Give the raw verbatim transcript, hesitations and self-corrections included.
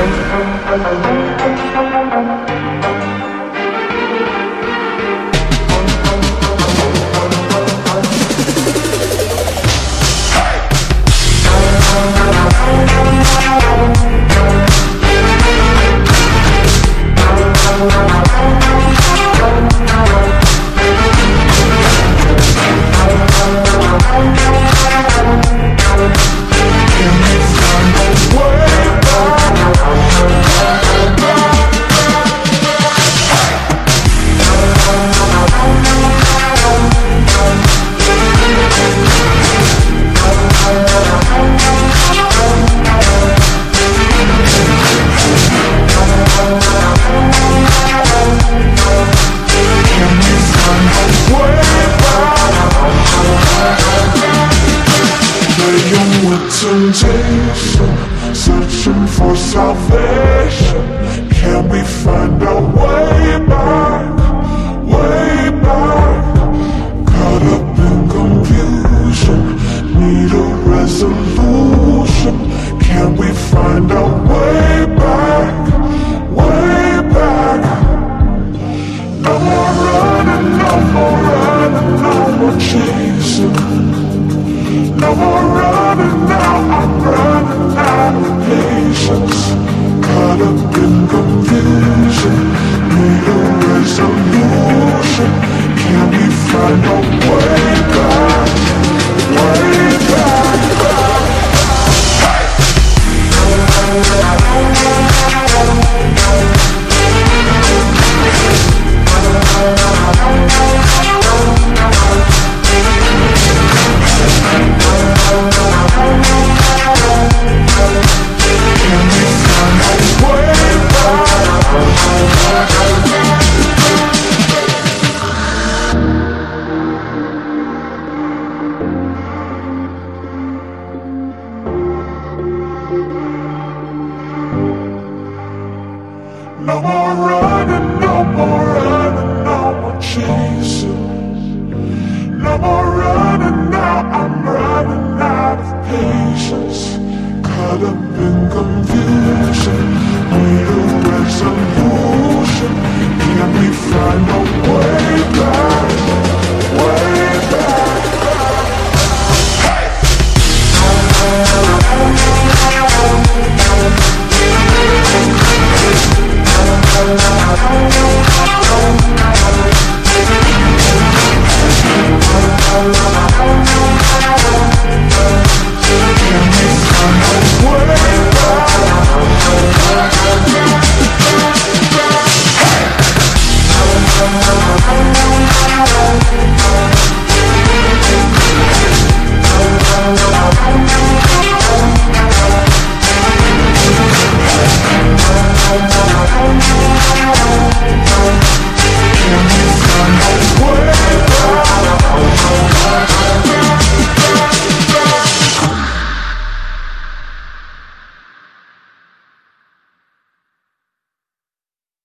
Temptation, searching for salvation. Can we find our way back, way back? Caught up in confusion, need a resolution. Can we find our way back, way back? No more running, no more running, no more chasing. No more running now, I'm running out of patience. Caught up in confusion, need a resolution. Can we find a way back, way back, back? No more road.